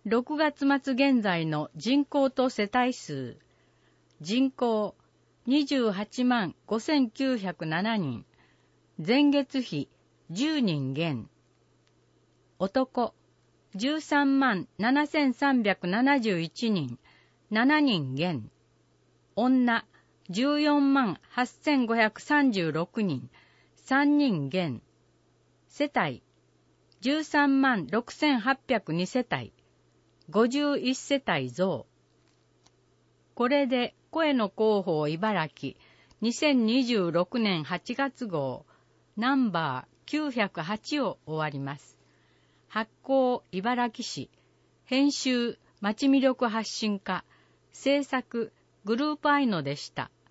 6月末現在の人口と世帯数。人口28万5907人。前月比10人減。男13万7371人。7人減。女14万8536人。3人減。世帯13万6802世帯。51世帯増。これで声の広報茨城2026年8月号ナンバー908を終わります。発行茨城市、編集町魅力発信課、制作グループアイノでした。